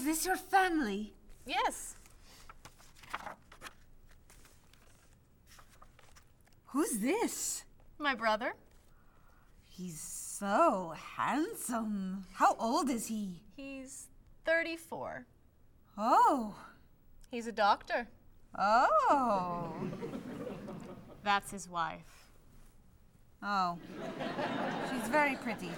Is this your family? Yes. Who's this? My brother. He's so handsome. How old is he? He's 34. Oh. He's a doctor. Oh. That's his wife. Oh. She's very pretty.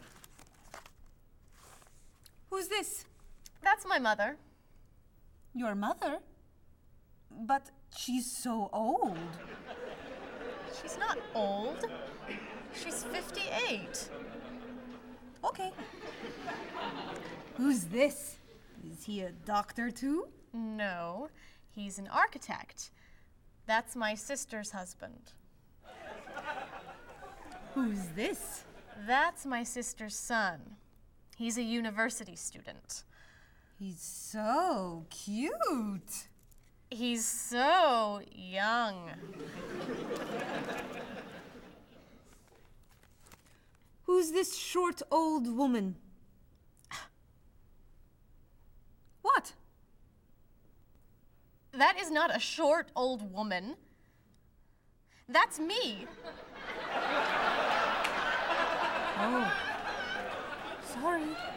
Who's this? That's my mother. Your mother? But she's so old. She's not old. She's 58. Okay. Who's this? Is he a doctor too? No, he's an architect. That's my sister's husband. Who's this? That's my sister's son. He's a university student. He's so cute. He's so young. Who's this short old woman? What? That is not a short old woman. That's me. Oh, sorry.